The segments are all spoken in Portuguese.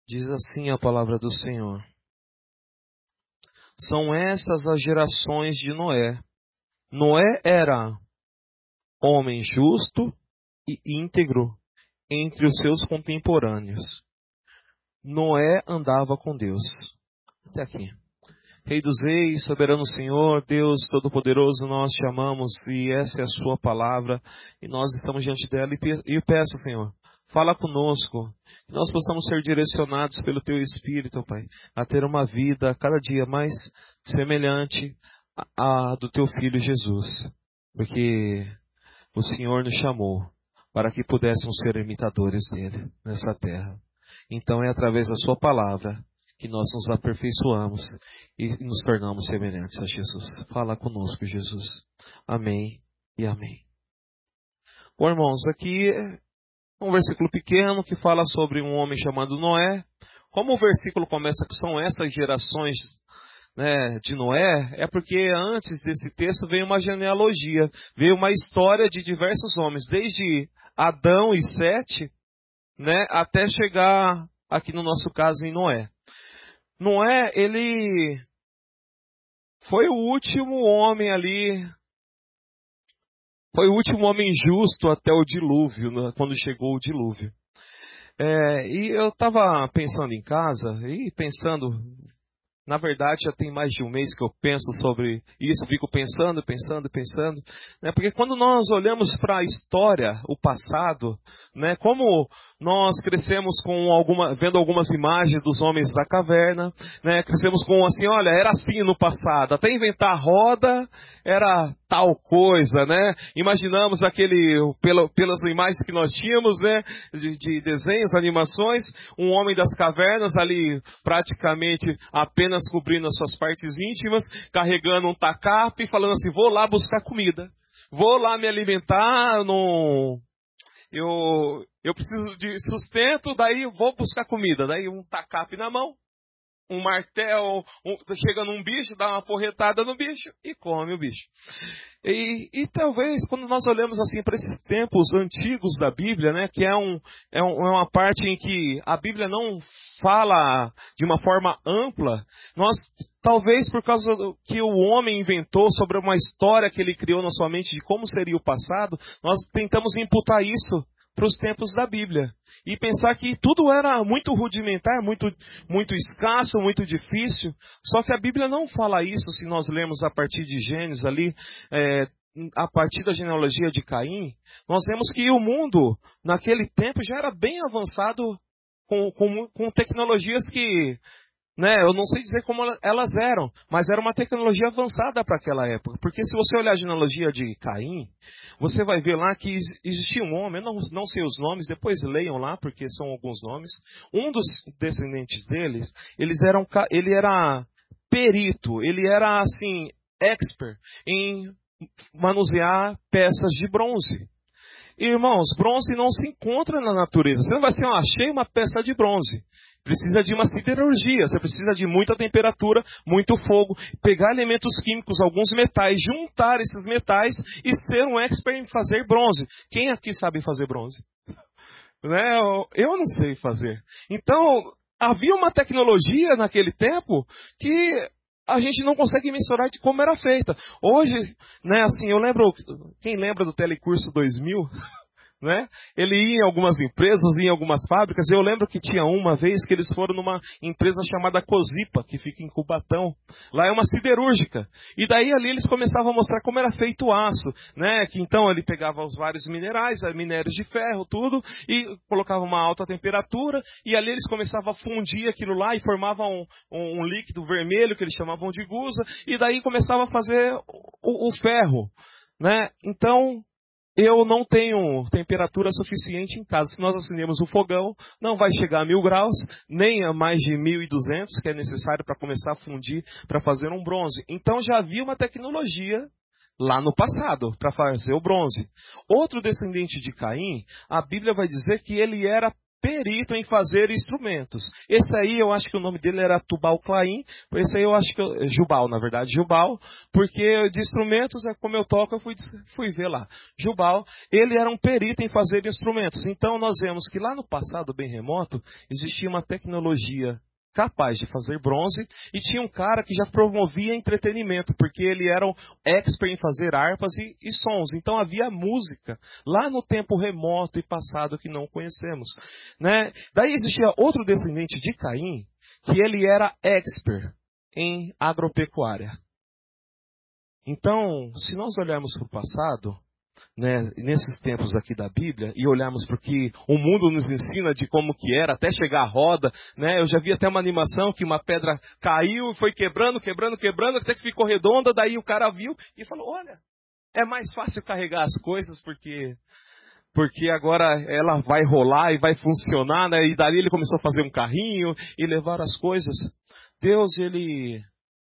Diz assim a palavra do Senhor. São essas as gerações de Noé. Noé era homem justo e íntegro entre os seus contemporâneos. Noé andava com Deus. Até aqui. Rei dos reis, soberano Senhor, Deus Todo-Poderoso, nós te amamos e essa é a sua palavra e nós estamos diante dela e peço, Senhor, fala conosco, que nós possamos ser direcionados pelo Teu Espírito, Pai, a ter uma vida cada dia mais semelhante à do Teu Filho Jesus, porque o Senhor nos chamou para que pudéssemos ser imitadores dele nessa terra. Então é através da sua palavra que nós nos aperfeiçoamos e nos tornamos semelhantes a Jesus. Fala conosco, Jesus. Amém e amém. Bom, irmãos, aqui é um versículo pequeno que fala sobre um homem chamado Noé. Como o versículo começa que são essas gerações, né, de Noé, é porque antes desse texto veio uma genealogia, veio uma história de diversos homens, desde Adão e Sete, né, até chegar aqui no nosso caso em Noé. Noé, ele foi o último homem ali, foi o último homem justo até o dilúvio, né, quando chegou o dilúvio. E eu estava pensando em casa, e pensando, na verdade já tem mais de um mês que eu penso sobre isso, fico pensando, né, porque quando nós olhamos para a história, o passado, né, como nós crescemos vendo algumas imagens dos homens da caverna, né? Crescemos com assim, olha, era assim no passado, até inventar a roda era tal coisa, né? Imaginamos pelas imagens que nós tínhamos, né? De desenhos, animações, um homem das cavernas ali praticamente apenas cobrindo as suas partes íntimas, carregando um tacape e falando assim, vou lá buscar comida, vou lá me alimentar, eu preciso de sustento, daí eu vou buscar comida. Daí um tacape na mão, um martelo, chega num bicho, dá uma porretada no bicho e come o bicho. E talvez quando nós olhamos assim para esses tempos antigos da Bíblia, né, que é uma parte em que a Bíblia não fala de uma forma ampla, nós talvez por causa do que o homem inventou sobre uma história que ele criou na sua mente de como seria o passado, nós tentamos imputar isso para os tempos da Bíblia. E pensar que tudo era muito rudimentar, muito escasso, muito difícil. Só que a Bíblia não fala isso se nós lermos a partir de Gênesis ali, a partir da genealogia de Caim. Nós vemos que o mundo, naquele tempo, já era bem avançado com tecnologias que, né, eu não sei dizer como elas eram, mas era uma tecnologia avançada para aquela época. Porque se você olhar a genealogia de Caim, você vai ver lá que existia um homem, eu não sei os nomes, depois leiam lá, porque são alguns nomes. Um dos descendentes deles, ele era perito, ele era assim, expert em manusear peças de bronze. Irmãos, bronze não se encontra na natureza. Você não vai ser, achei uma peça de bronze. Precisa de uma siderurgia, você precisa de muita temperatura, muito fogo, pegar elementos químicos, alguns metais, juntar esses metais e ser um expert em fazer bronze. Quem aqui sabe fazer bronze? Né? Eu não sei fazer. Então, havia uma tecnologia naquele tempo que a gente não consegue mensurar de como era feita. Hoje, né, assim, eu lembro, quem lembra do Telecurso 2000? Né? Ele ia em algumas empresas, ia em algumas fábricas. Eu lembro que tinha uma vez que eles foram numa empresa chamada Cosipa, que fica em Cubatão. Lá é uma siderúrgica. E daí ali eles começavam a mostrar como era feito o aço, né? Que então ele pegava os vários minerais, minérios de ferro, tudo, e colocava uma alta temperatura, e ali eles começavam a fundir aquilo lá e formavam um líquido vermelho que eles chamavam de gusa, e daí começava a fazer o ferro, né? Então, eu não tenho temperatura suficiente em casa. Se nós acendemos o fogão, não vai chegar a 1000 graus, nem a mais de 1200, que é necessário para começar a fundir, para fazer um bronze. Então já havia uma tecnologia lá no passado, para fazer o bronze. Outro descendente de Caim, a Bíblia vai dizer que ele era perito em fazer instrumentos. Esse aí eu acho que o nome dele era Tubal-Caim, esse aí eu acho que Jubal, na verdade, Jubal, porque de instrumentos, como eu toco, eu fui ver lá. Jubal, ele era um perito em fazer instrumentos. Então nós vemos que lá no passado bem remoto, existia uma tecnologia capaz de fazer bronze, e tinha um cara que já promovia entretenimento, porque ele era um expert em fazer harpas e sons. Então havia música lá no tempo remoto e passado que não conhecemos, né? Daí existia outro descendente de Caim, que ele era expert em agropecuária. Então, se nós olharmos para o passado, né, nesses tempos aqui da Bíblia, e olharmos para o que o mundo nos ensina de como que era, até chegar à roda, né, eu já vi até uma animação que uma pedra caiu e foi quebrando, até que ficou redonda, daí o cara viu e falou, olha, é mais fácil carregar as coisas porque agora ela vai rolar e vai funcionar, né, e dali ele começou a fazer um carrinho e levar as coisas. Deus, ele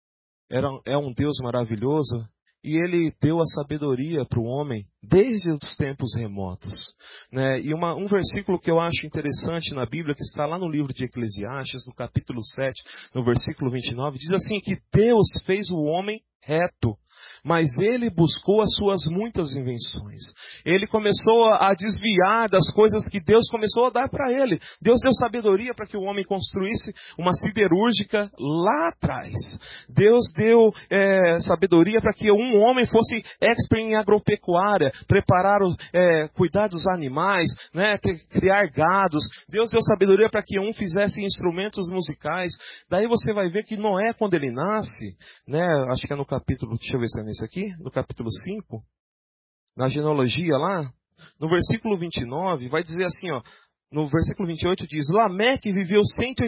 é um Deus maravilhoso, e ele deu a sabedoria para o homem desde os tempos remotos, né? E um versículo que eu acho interessante na Bíblia, que está lá no livro de Eclesiastes, no capítulo 7, no versículo 29, diz assim que Deus fez o homem reto, mas ele buscou as suas muitas invenções. Ele começou a desviar das coisas que Deus começou a dar para ele. Deus deu sabedoria para que o homem construísse uma siderúrgica lá atrás. Deus deu sabedoria para que um homem fosse expert em agropecuária, cuidar dos animais, né, criar gados. Deus deu sabedoria para que um fizesse instrumentos musicais. Daí você vai ver que Noé, quando ele nasce, né, acho que é no capítulo, deixa eu ver se é nesse aqui, no capítulo 5, na genealogia lá, no versículo 29, vai dizer assim, ó, no versículo 28 diz, Lameque viveu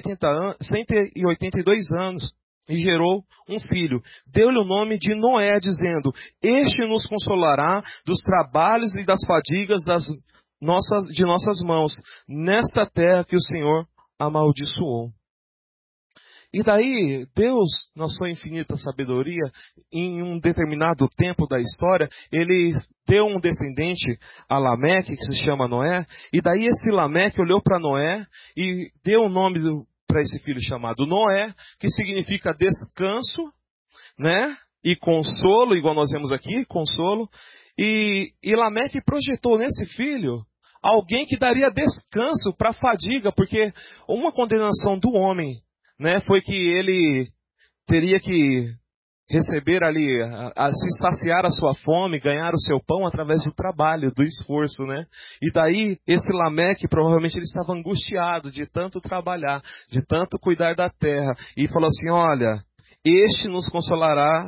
182 anos e gerou um filho. Deu-lhe o nome de Noé, dizendo, este nos consolará dos trabalhos e das fadigas de nossas mãos, nesta terra que o Senhor amaldiçoou. E daí, Deus, na sua infinita sabedoria, em um determinado tempo da história, ele deu um descendente a Lameque, que se chama Noé, e daí esse Lameque olhou para Noé e deu o nome para esse filho chamado Noé, que significa descanso, né? E consolo, igual nós vemos aqui, consolo. E Lameque projetou nesse filho alguém que daria descanso para a fadiga, porque uma condenação do homem, né, foi que ele teria que receber ali, se saciar a sua fome, ganhar o seu pão através do trabalho, do esforço, né? E daí, esse Lameque, provavelmente ele estava angustiado de tanto trabalhar, de tanto cuidar da terra, e falou assim, olha, este nos consolará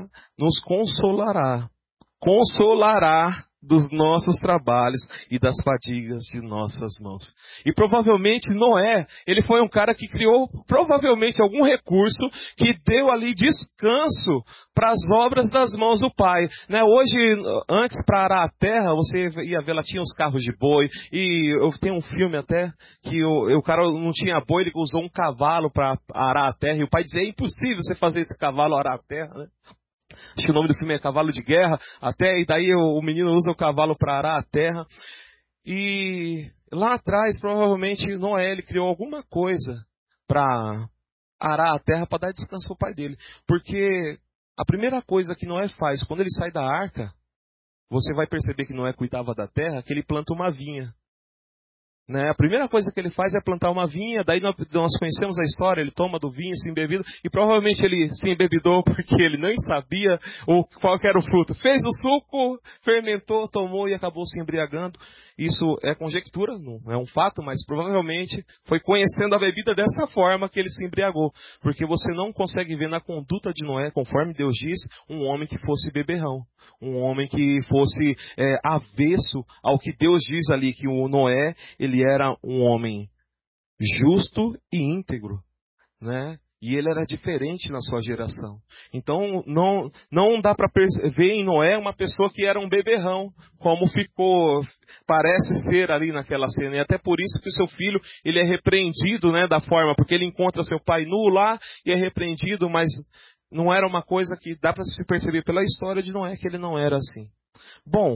dos nossos trabalhos e das fadigas de nossas mãos. E provavelmente Noé, ele foi um cara que criou provavelmente algum recurso que deu ali descanso para as obras das mãos do pai. Né? Hoje, antes para arar a terra, você ia ver, lá tinha os carros de boi, e eu tenho um filme até, que o cara não tinha boi, ele usou um cavalo para arar a terra, e o pai dizia, é impossível você fazer esse cavalo arar a terra, né? Acho que o nome do filme é Cavalo de Guerra, até, e daí o menino usa o cavalo para arar a terra. E lá atrás, provavelmente, Noé ele criou alguma coisa para arar a terra, para dar descanso ao pai dele. Porque a primeira coisa que Noé faz, quando ele sai da arca, você vai perceber que Noé cuidava da terra, que ele planta uma vinha. Né? A primeira coisa que ele faz é plantar uma vinha, daí nós conhecemos a história, ele toma do vinho, se embebida, e provavelmente ele se embebedou porque ele nem sabia qual que era o fruto. Fez o suco, fermentou, tomou e acabou se embriagando. Isso é conjectura, não é um fato, mas provavelmente foi conhecendo a bebida dessa forma que ele se embriagou. Porque você não consegue ver na conduta de Noé, conforme Deus diz, um homem que fosse beberrão. Um homem que fosse avesso ao que Deus diz ali, que o Noé, ele era um homem justo e íntegro, né? E ele era diferente na sua geração. Então, não dá para ver em Noé uma pessoa que era um beberrão, como parece ser ali naquela cena. E até por isso que o seu filho, ele é repreendido, né, da forma, porque ele encontra seu pai nu lá e é repreendido, mas não era uma coisa que dá para se perceber pela história de Noé que ele não era assim. Bom,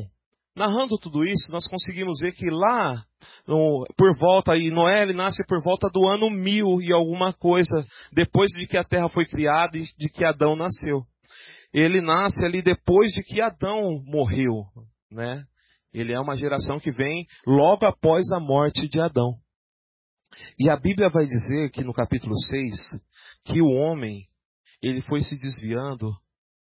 narrando tudo isso, nós conseguimos ver que lá, por volta, e Noé ele nasce por volta do ano 1000 e alguma coisa, depois de que a terra foi criada e de que Adão nasceu. Ele nasce ali depois de que Adão morreu, né? Ele é uma geração que vem logo após a morte de Adão. E a Bíblia vai dizer que no capítulo 6, que o homem, ele foi se desviando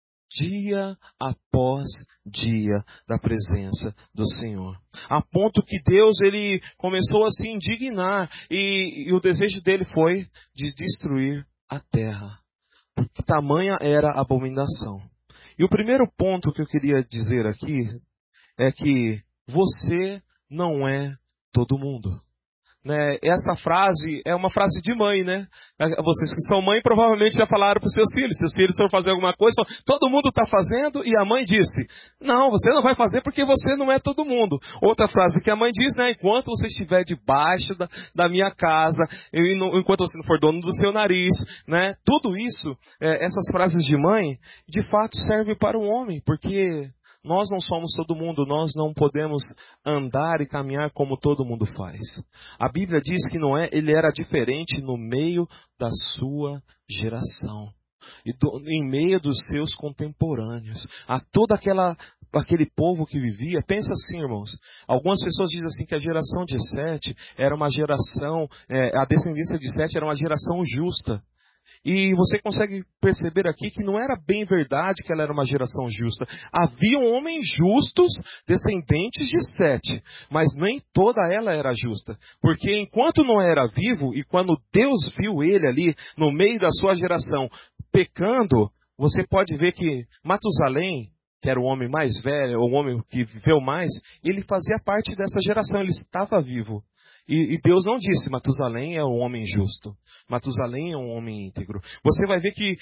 dia após dia da presença do Senhor. A ponto que Deus ele começou a se indignar e o desejo dele foi de destruir a terra. Porque tamanha era a abominação. E o primeiro ponto que eu queria dizer aqui é que você não é todo mundo. Né? Essa frase é uma frase de mãe, né? Vocês que são mãe provavelmente já falaram para os seus filhos. Seus filhos foram fazer alguma coisa, todo mundo está fazendo, e a mãe disse, não, você não vai fazer porque você não é todo mundo. Outra frase que a mãe diz, né? Enquanto você estiver debaixo da minha casa, enquanto você não for dono do seu nariz, né? Tudo isso, essas frases de mãe, de fato servem para o homem, porque nós não somos todo mundo, nós não podemos andar e caminhar como todo mundo faz. A Bíblia diz que Noé, ele era diferente no meio da sua geração. E em meio dos seus contemporâneos. A todo aquele povo que vivia. Pensa assim, irmãos. Algumas pessoas dizem assim que a geração de Sete era uma geração, a descendência de Sete era uma geração justa. E você consegue perceber aqui que não era bem verdade que ela era uma geração justa. Haviam homens justos, descendentes de Sete, mas nem toda ela era justa. Porque enquanto não era vivo, e quando Deus viu ele ali, no meio da sua geração, pecando, você pode ver que Matusalém, que era o homem mais velho, o homem que viveu mais, ele fazia parte dessa geração, ele estava vivo. E Deus não disse, Matusalém é um homem justo. Matusalém é um homem íntegro. Você vai ver que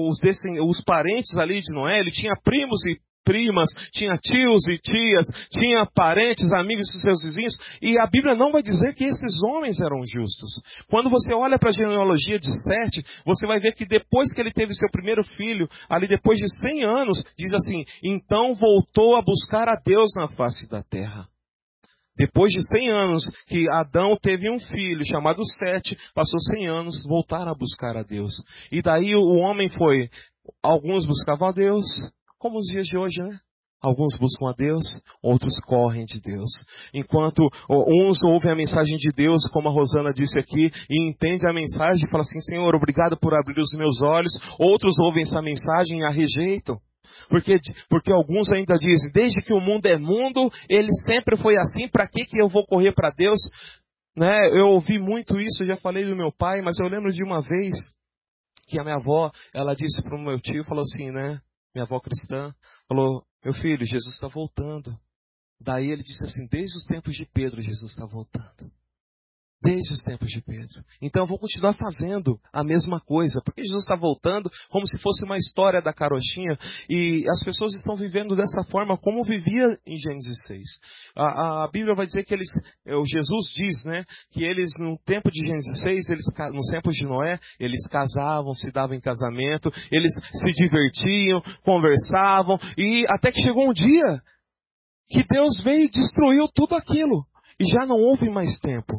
os parentes ali de Noé, ele tinha primos e primas, tinha tios e tias, tinha parentes, amigos dos seus vizinhos. E a Bíblia não vai dizer que esses homens eram justos. Quando você olha para a genealogia de Sete, você vai ver que depois que ele teve seu primeiro filho, ali depois de 100 anos, diz assim, então voltou a buscar a Deus na face da terra. Depois de 100 anos que Adão teve um filho chamado Sete, passou 100 anos, voltaram a buscar a Deus. E daí o homem foi, alguns buscavam a Deus, como os dias de hoje, né? Alguns buscam a Deus, outros correm de Deus. Enquanto uns ouvem a mensagem de Deus, como a Rosana disse aqui, e entendem a mensagem e falam assim, Senhor, obrigado por abrir os meus olhos. Outros ouvem essa mensagem e a rejeitam. Porque alguns ainda dizem, desde que o mundo é mundo, ele sempre foi assim, para que eu vou correr para Deus? Né? Eu ouvi muito isso, eu já falei do meu pai, mas eu lembro de uma vez que a minha avó, ela disse para o meu tio, falou assim, né? Minha avó cristã, falou, meu filho, Jesus está voltando. Daí ele disse assim, desde os tempos de Pedro, Jesus está voltando. Desde os tempos de Pedro. Então eu vou continuar fazendo a mesma coisa. Porque Jesus está voltando como se fosse uma história da carochinha. E as pessoas estão vivendo dessa forma como vivia em Gênesis 6. A Bíblia vai dizer que Jesus diz, né, que eles no tempo de Gênesis 6, nos tempos de Noé, eles casavam, se davam em casamento, eles se divertiam, conversavam. E até que chegou um dia que Deus veio e destruiu tudo aquilo. E já não houve mais tempo.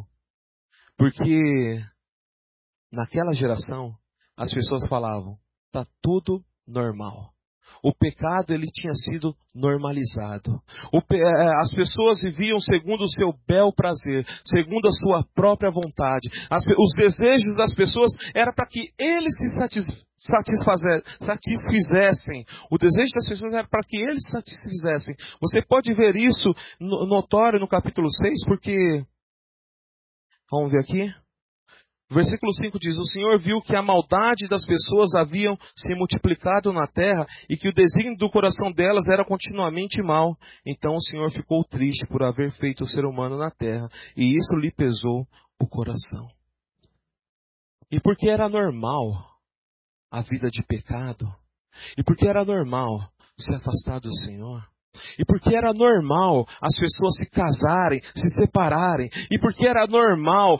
Porque naquela geração as pessoas falavam, está tudo normal. O pecado ele tinha sido normalizado. As pessoas viviam segundo o seu bel prazer, segundo a sua própria vontade. Os desejos das pessoas era para que eles se satisfizessem. O desejo das pessoas era para que eles se satisfizessem. Você pode ver isso notório no capítulo 6, porque... Vamos ver aqui. Versículo 5 diz, o Senhor viu que a maldade das pessoas haviam se multiplicado na terra e que o desígnio do coração delas era continuamente mal. Então o Senhor ficou triste por haver feito o ser humano na terra e isso lhe pesou o coração. E porque era normal a vida de pecado, e porque era normal se afastar do Senhor, e porque era normal as pessoas se casarem, se separarem, e porque era normal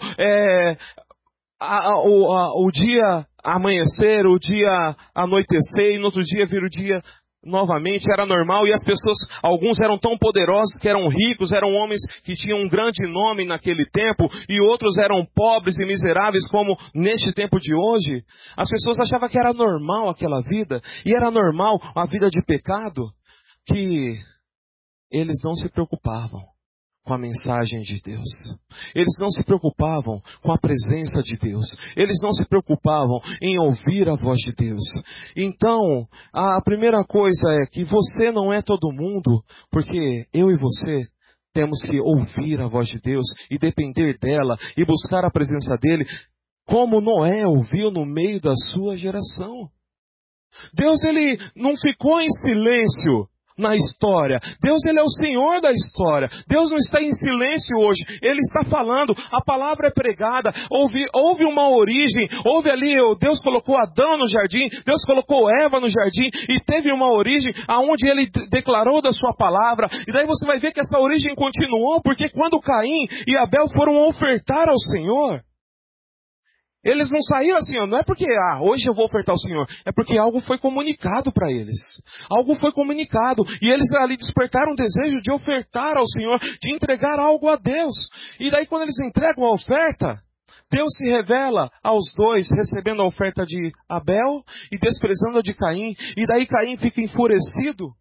o dia amanhecer, o dia anoitecer, e no outro dia vir o dia novamente, era normal, e as pessoas, alguns eram tão poderosos que eram ricos, eram homens que tinham um grande nome naquele tempo, e outros eram pobres e miseráveis como neste tempo de hoje. As pessoas achavam que era normal aquela vida, e era normal a vida de pecado, que eles não se preocupavam com a mensagem de Deus. Eles não se preocupavam com a presença de Deus. Eles não se preocupavam em ouvir a voz de Deus. Então, a primeira coisa é que você não é todo mundo, porque eu e você temos que ouvir a voz de Deus e depender dela e buscar a presença dele, como Noé ouviu no meio da sua geração. Deus, ele não ficou em silêncio na história. Deus, ele é o Senhor da história. Deus não está em silêncio hoje. Ele está falando. A palavra é pregada. Houve uma origem. Houve ali, Deus colocou Adão no jardim. Deus colocou Eva no jardim. E teve uma origem aonde ele declarou da sua palavra. E daí você vai ver que essa origem continuou. Porque quando Caim e Abel foram ofertar ao Senhor, eles não saíram assim, não é porque, hoje eu vou ofertar ao Senhor. É porque algo foi comunicado para eles. Algo foi comunicado. E eles ali despertaram o desejo de ofertar ao Senhor, de entregar algo a Deus. E daí quando eles entregam a oferta, Deus se revela aos dois, recebendo a oferta de Abel e desprezando a de Caim. E daí Caim fica enfurecido.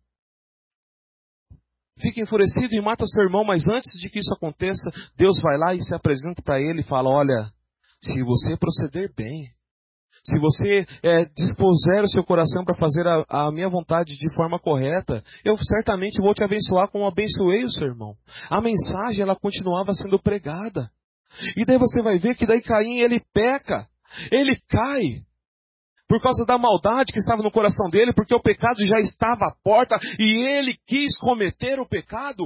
Fica enfurecido e mata seu irmão. Mas antes de que isso aconteça, Deus vai lá e se apresenta para ele e fala, olha, se você proceder bem, se você dispuser o seu coração para fazer a minha vontade de forma correta, eu certamente vou te abençoar como abençoei o seu irmão. A mensagem, ela continuava sendo pregada. E daí você vai ver que daí Caim, ele peca, ele cai, por causa da maldade que estava no coração dele, porque o pecado já estava à porta e ele quis cometer o pecado.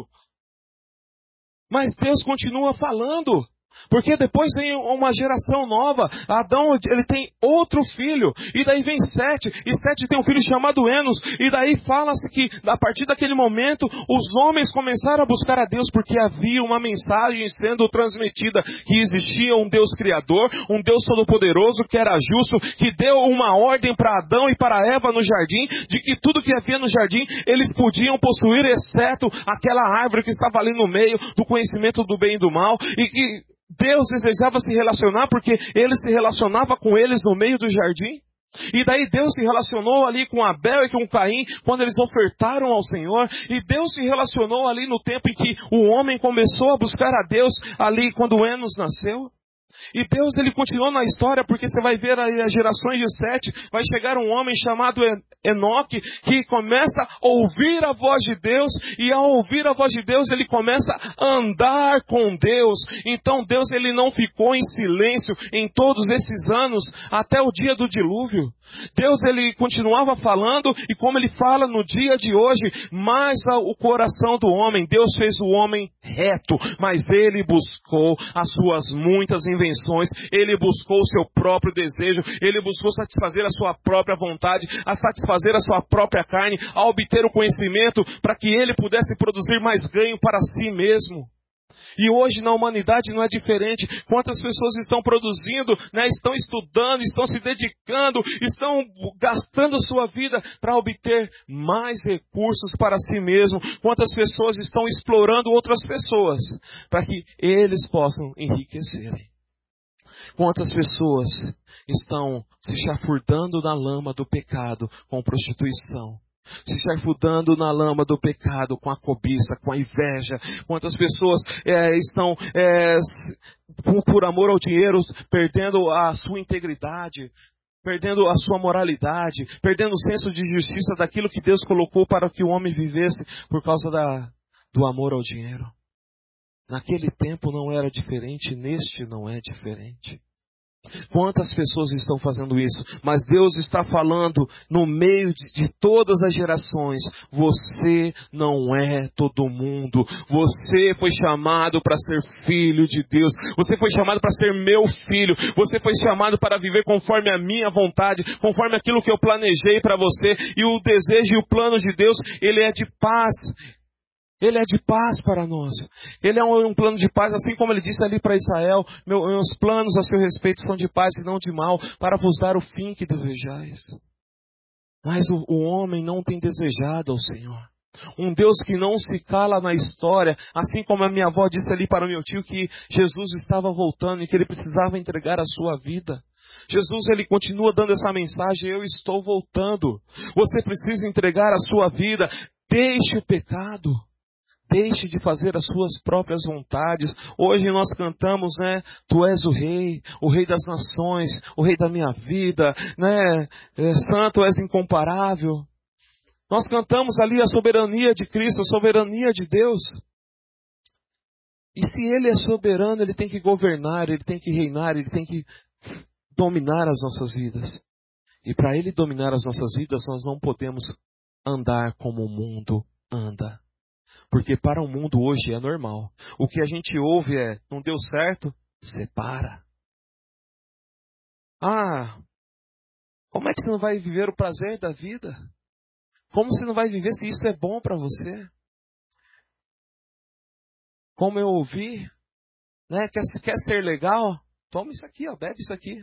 Mas Deus continua falando. Porque depois vem uma geração nova. Adão, ele tem outro filho. E daí vem Sete. E Sete tem um filho chamado Enos. E daí fala-se que a partir daquele momento os homens começaram a buscar a Deus, porque havia uma mensagem sendo transmitida, que existia um Deus criador, um Deus todo-poderoso, que era justo, que deu uma ordem para Adão e para Eva no jardim, de que tudo que havia no jardim eles podiam possuir, exceto aquela árvore que estava ali no meio do conhecimento do bem e do mal. E que Deus desejava se relacionar, porque ele se relacionava com eles no meio do jardim. E daí Deus se relacionou ali com Abel e com Caim, quando eles ofertaram ao Senhor. E Deus se relacionou ali no tempo em que o homem começou a buscar a Deus, ali quando Enos nasceu. E Deus, ele continuou na história, porque você vai ver aí as gerações de Sete, vai chegar um homem chamado Enoque, que começa a ouvir a voz de Deus, e ao ouvir a voz de Deus, ele começa a andar com Deus. Então Deus, ele não ficou em silêncio em todos esses anos, até o dia do dilúvio. Deus, ele continuava falando, e como ele fala no dia de hoje, mais o coração do homem, Deus fez o homem reto, mas ele buscou as suas muitas invenções, ele buscou o seu próprio desejo, ele buscou satisfazer a sua própria vontade, a satisfazer a sua própria carne, a obter o conhecimento para que ele pudesse produzir mais ganho para si mesmo. E hoje na humanidade não é diferente. Quantas pessoas estão produzindo, estão estudando, estão se dedicando, estão gastando sua vida para obter mais recursos para si mesmo. Quantas pessoas estão explorando outras pessoas para que eles possam enriquecerem. Quantas pessoas estão se chafurdando na lama do pecado com prostituição, se chafurdando na lama do pecado com a cobiça, com a inveja. Quantas pessoas estão, por amor ao dinheiro, perdendo a sua integridade, perdendo a sua moralidade, perdendo o senso de justiça daquilo que Deus colocou para que o homem vivesse por causa do amor ao dinheiro. Naquele tempo não era diferente, neste não é diferente. Quantas pessoas estão fazendo isso? Mas Deus está falando no meio de todas as gerações. Você não é todo mundo. Você foi chamado para ser filho de Deus. Você foi chamado para ser meu filho. Você foi chamado para viver conforme a minha vontade, conforme aquilo que eu planejei para você. E o desejo e o plano de Deus, ele é de paz. Ele é de paz para nós. Ele é um plano de paz, assim como ele disse ali para Israel: meus planos a seu respeito são de paz e não de mal, para vos dar o fim que desejais. Mas o homem não tem desejado ao Senhor. Um Deus que não se cala na história, assim como a minha avó disse ali para o meu tio que Jesus estava voltando e que ele precisava entregar a sua vida. Jesus, ele continua dando essa mensagem: eu estou voltando. Você precisa entregar a sua vida. Deixe o pecado. Deixe de fazer as suas próprias vontades. Hoje nós cantamos, né? Tu és o rei das nações, o rei da minha vida, né? Santo és incomparável. Nós cantamos ali a soberania de Cristo, a soberania de Deus. E se Ele é soberano, Ele tem que governar, Ele tem que reinar, Ele tem que dominar as nossas vidas. E para Ele dominar as nossas vidas, nós não podemos andar como o mundo anda. Porque para o mundo hoje é normal. O que a gente ouve é: não deu certo? Separa. Ah, como é que você não vai viver o prazer da vida? Como você não vai viver se isso é bom para você? Como eu ouvi, né? Quer ser legal? Toma isso aqui, ó, bebe isso aqui.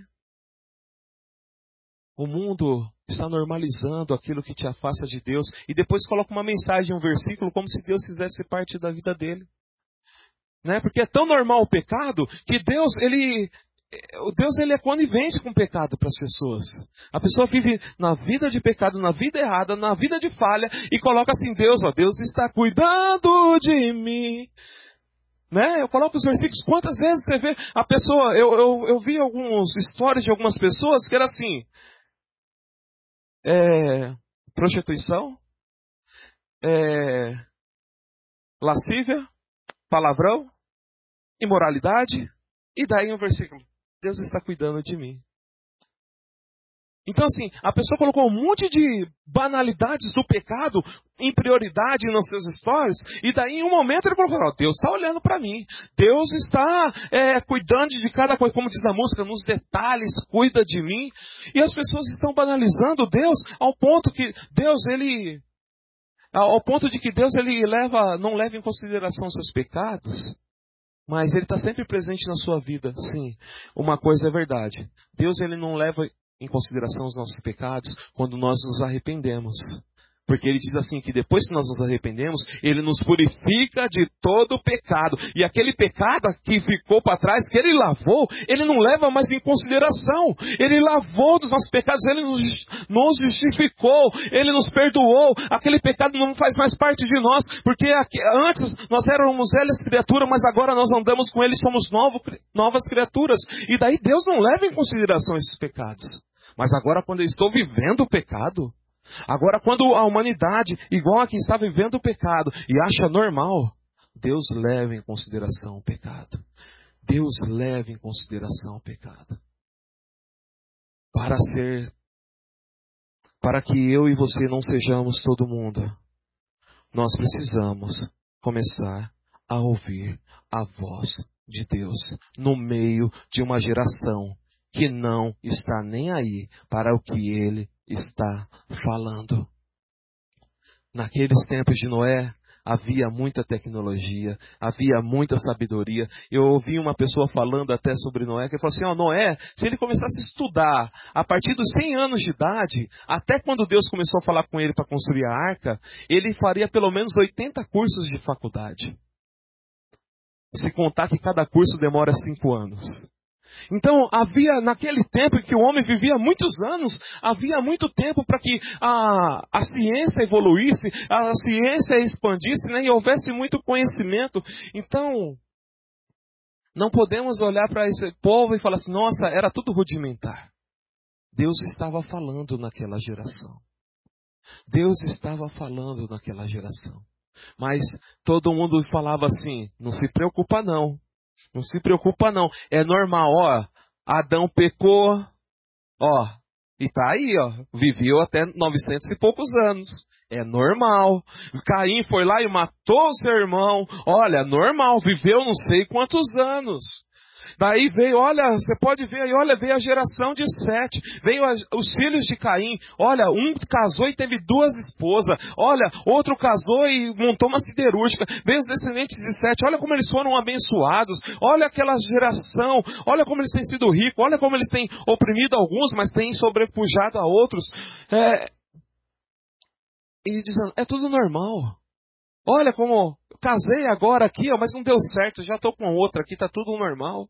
O mundo está normalizando aquilo que te afasta de Deus. E depois coloca uma mensagem, um versículo, como se Deus fizesse parte da vida dele. Né? Porque é tão normal o pecado que Deus ele é conivente com o pecado para as pessoas. A pessoa vive na vida de pecado, na vida errada, na vida de falha e coloca assim: Deus está cuidando de mim. Né? Eu coloco os versículos. Quantas vezes você vê a pessoa... Eu vi alguns stories de algumas pessoas que era assim... prostituição, lascívia, palavrão, imoralidade, e daí um versículo: Deus está cuidando de mim. Então assim, a pessoa colocou um monte de banalidades do pecado em prioridade nos seus stories, e daí em um momento ele colocou: Deus está olhando para mim, Deus está cuidando de cada coisa, como diz na música, nos detalhes, cuida de mim. E as pessoas estão banalizando Deus ao ponto que Deus, não leva em consideração seus pecados, mas Ele está sempre presente na sua vida. Sim, uma coisa é verdade: Deus ele não leva em consideração os nossos pecados quando nós nos arrependemos. Porque Ele diz assim, que depois que nós nos arrependemos, Ele nos purifica de todo o pecado. E aquele pecado que ficou para trás, que Ele lavou, Ele não leva mais em consideração. Ele lavou dos nossos pecados, Ele nos justificou, Ele nos perdoou. Aquele pecado não faz mais parte de nós, porque antes nós éramos velhas criaturas, mas agora nós andamos com Ele, somos novas criaturas. E daí Deus não leva em consideração esses pecados. Mas agora, quando eu estou vivendo o pecado, agora, quando a humanidade, igual a quem está vivendo o pecado e acha normal, Deus leva em consideração o pecado. Deus leva em consideração o pecado. Para que eu e você não sejamos todo mundo, nós precisamos começar a ouvir a voz de Deus no meio de uma geração que não está nem aí para o que Ele está falando. Naqueles tempos de Noé, havia muita tecnologia, havia muita sabedoria. Eu ouvi uma pessoa falando até sobre Noé, que falou assim: Noé, se ele começasse a estudar a partir dos 100 anos de idade, até quando Deus começou a falar com ele para construir a arca, ele faria pelo menos 80 cursos de faculdade. Se contar que cada curso demora 5 anos. Então, havia naquele tempo em que o homem vivia muitos anos, havia muito tempo para que a ciência evoluísse, a ciência expandisse, né, e houvesse muito conhecimento. Então, não podemos olhar para esse povo e falar assim: nossa, era tudo rudimentar. Deus estava falando naquela geração. Deus estava falando naquela geração. Mas todo mundo falava assim: não se preocupa não. Não se preocupa não, é normal, Adão pecou, e tá aí, viveu até 900 e poucos anos, é normal. Caim foi lá e matou o seu irmão, olha, normal, viveu não sei quantos anos. Daí veio, você pode ver aí, veio a geração de Sete, veio os filhos de Caim, um casou e teve 2 esposas, outro casou e montou uma siderúrgica, veio os descendentes de Sete, olha como eles foram abençoados, olha aquela geração, olha como eles têm sido ricos, olha como eles têm oprimido alguns, mas têm sobrepujado a outros. E dizendo, é tudo normal. Olha como eu casei agora aqui, ó, mas não deu certo, já estou com outra aqui, está tudo normal.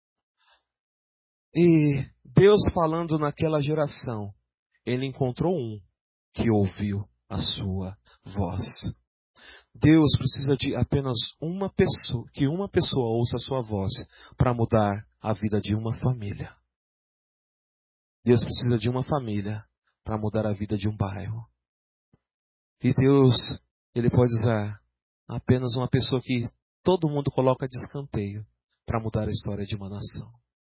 E Deus falando naquela geração, Ele encontrou um que ouviu a sua voz. Deus precisa de apenas uma pessoa, que uma pessoa ouça a sua voz para mudar a vida de uma família. Deus precisa de uma família para mudar a vida de um bairro. E Deus, Ele pode usar apenas uma pessoa que todo mundo coloca de escanteio para mudar a história de uma nação.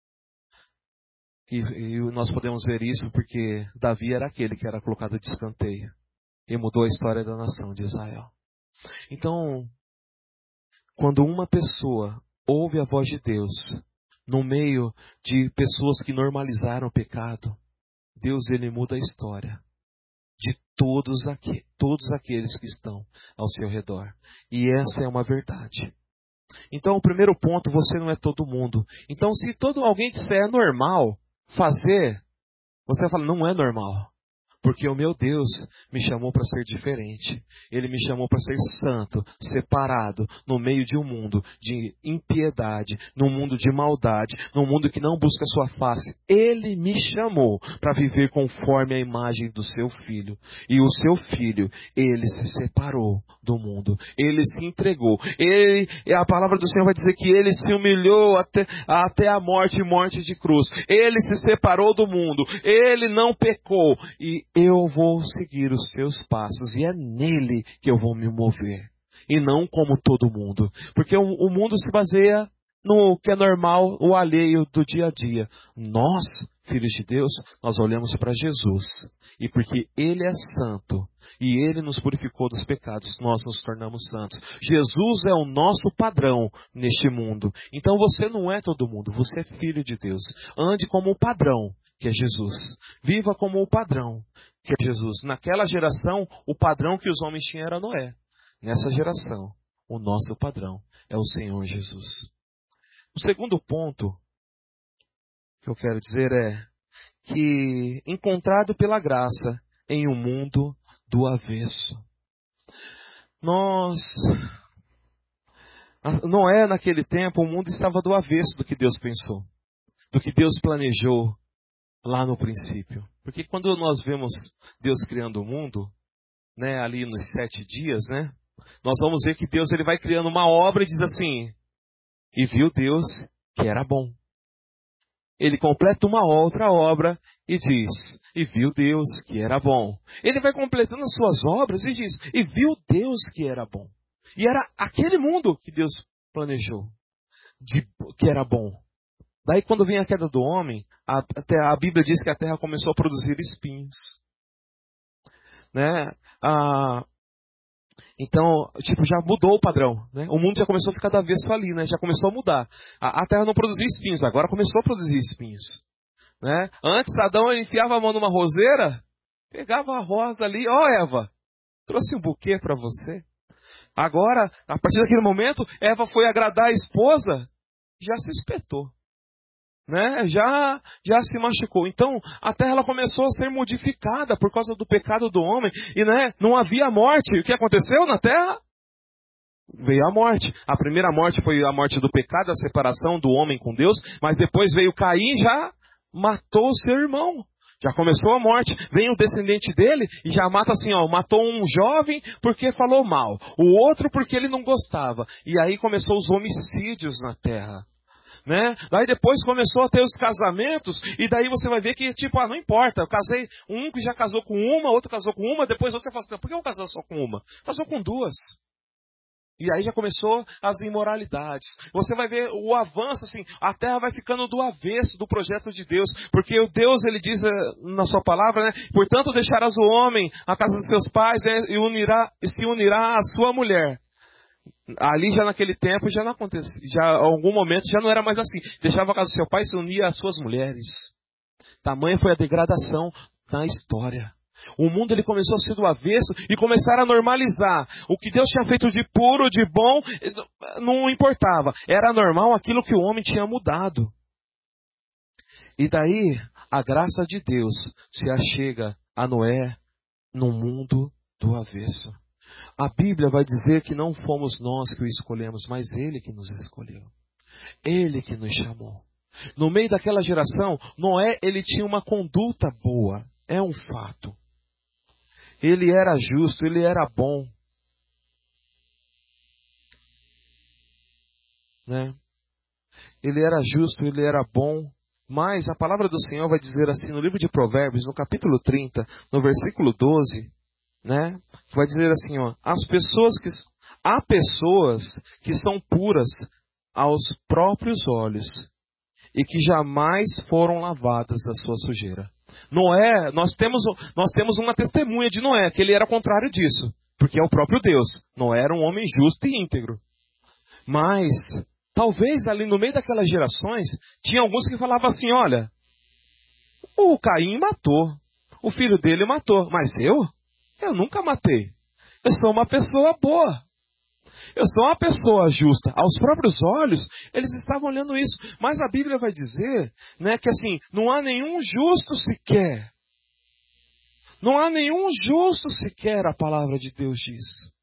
E nós podemos ver isso porque Davi era aquele que era colocado de escanteio e mudou a história da nação de Israel. Então, quando uma pessoa ouve a voz de Deus no meio de pessoas que normalizaram o pecado, Deus ele muda a história de todos aqueles que estão ao seu redor. E essa é uma verdade. Então, o primeiro ponto, você não é todo mundo. Então, se alguém disser é normal fazer, você vai falar, não é normal. Porque o meu Deus me chamou para ser diferente. Ele me chamou para ser santo, separado, no meio de um mundo de impiedade, num mundo de maldade, num mundo que não busca a sua face. Ele me chamou para viver conforme a imagem do seu filho. E o seu filho, ele se separou do mundo. Ele se entregou. A palavra do Senhor vai dizer que ele se humilhou até a morte de cruz. Ele se separou do mundo. Ele não pecou. E eu vou seguir os seus passos, e é nele que eu vou me mover, e não como todo mundo, porque o mundo se baseia no que é normal, o alheio do dia a dia. Nós, filhos de Deus, nós olhamos para Jesus, e porque Ele é santo, e Ele nos purificou dos pecados, nós nos tornamos santos. Jesus é o nosso padrão neste mundo. Então você não é todo mundo, você é filho de Deus. Ande como o padrão, que é Jesus. Viva como o padrão, que é Jesus. Naquela geração, o padrão que os homens tinham era Noé. Nessa geração, o nosso padrão é o Senhor Jesus. O segundo ponto que eu quero dizer é que, encontrado pela graça em um mundo do avesso. Noé, naquele tempo, o mundo estava do avesso do que Deus pensou, do que Deus planejou lá no princípio. Porque quando nós vemos Deus criando o mundo, né, ali nos 7 dias, né, nós vamos ver que Deus ele vai criando uma obra e diz assim, e viu Deus que era bom. Ele completa uma outra obra e diz, e viu Deus que era bom. Ele vai completando as suas obras e diz, e viu Deus que era bom. E era aquele mundo que Deus planejou, que era bom. Daí quando vem a queda do homem, a Bíblia diz que a terra começou a produzir espinhos. Né? Então, já mudou o padrão. Né? O mundo já começou a ficar do avesso ali, né? Já começou a mudar. A terra não produzia espinhos, agora começou a produzir espinhos. Né? Antes, Adão ele enfiava a mão numa roseira, pegava a rosa ali, Eva, trouxe um buquê para você. Agora, a partir daquele momento, Eva foi agradar a esposa, já se espetou. Né? Já se machucou. Então, a terra ela começou a ser modificada por causa do pecado do homem. E né, não havia morte. O que aconteceu na terra? Veio a morte. A primeira morte foi a morte do pecado, a separação do homem com Deus. Mas depois veio Caim e já matou o seu irmão. Já começou a morte. Vem o descendente dele e já mata assim, matou um jovem porque falou mal. O outro porque ele não gostava. E aí começou os homicídios na terra. Né? Daí depois começou a ter os casamentos, e daí você vai ver que, não importa, eu casei, um que já casou com uma, outro casou com uma, depois outro você fala assim, por que eu casei só com uma? Casou com duas. E aí já começou as imoralidades. Você vai ver o avanço, assim, a terra vai ficando do avesso do projeto de Deus, porque o Deus, ele diz na sua palavra, né? Portanto deixarás o homem a casa dos seus pais, né? E se unirá à sua mulher. Ali já naquele tempo já não acontecia, já em algum momento já não era mais assim. Deixava a casa do seu pai e se unia às suas mulheres. Tamanha foi a degradação na história. O mundo ele começou a ser do avesso e começaram a normalizar. O que Deus tinha feito de puro, de bom, não importava. Era normal aquilo que o homem tinha mudado. E daí a graça de Deus se achega a Noé num mundo do avesso. A Bíblia vai dizer que não fomos nós que o escolhemos, mas Ele que nos escolheu. Ele que nos chamou. No meio daquela geração, Noé, ele tinha uma conduta boa. É um fato. Ele era justo, ele era bom. Né? Ele era justo, ele era bom. Mas a palavra do Senhor vai dizer assim no livro de Provérbios, no capítulo 30, no versículo 12, né? Vai dizer assim, ó, há pessoas que são puras aos próprios olhos e que jamais foram lavadas da sua sujeira. Noé, nós temos uma testemunha de Noé, que ele era contrário disso, porque é o próprio Deus. Noé era um homem justo e íntegro. Mas talvez ali no meio daquelas gerações, tinha alguns que falavam assim, olha, o Caim matou, o filho dele matou, mas eu nunca matei. Eu sou uma pessoa boa. Eu sou uma pessoa justa. Aos próprios olhos, eles estavam olhando isso. Mas a Bíblia vai dizer, né, que assim, não há nenhum justo sequer. Não há nenhum justo sequer, a palavra de Deus diz.